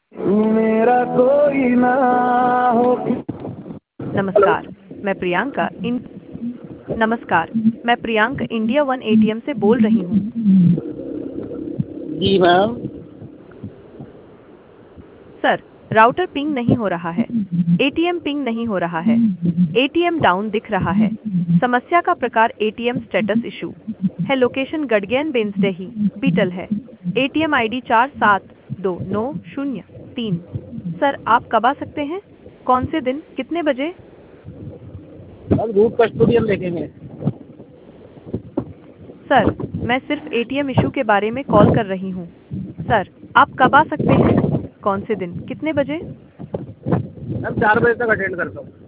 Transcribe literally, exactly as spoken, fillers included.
मेरा कोई ना हो। नमस्कार, मैं प्रियंका इन नमस्कार, मैं प्रियंका इंडिया वन एटीएम से बोल रही हूँ। जी मैम। सर, राउटर पिंग नहीं हो रहा है। एटीएम पिंग नहीं हो रहा है। एटीएम डाउन दिख रहा है। समस्या का प्रकार एटीएम स्टेटस इशू है। लोकेशन गडगेन बेंसडे ही बीटल है। एटीएम आईडी चार सात दो नौ शून्य तीन। सर, आप कब आ सकते हैं? कौन से दिन, कितने बजे? अब रूट कस्टोडियन देखेंगे। सर, मैं सिर्फ एटीएम इशू के बारे में कॉल कर रही हूँ। सर, आप कब आ सकते हैं? कौन से दिन, कितने बजे? मैम चार बजे तक अटेंड करता हूँ।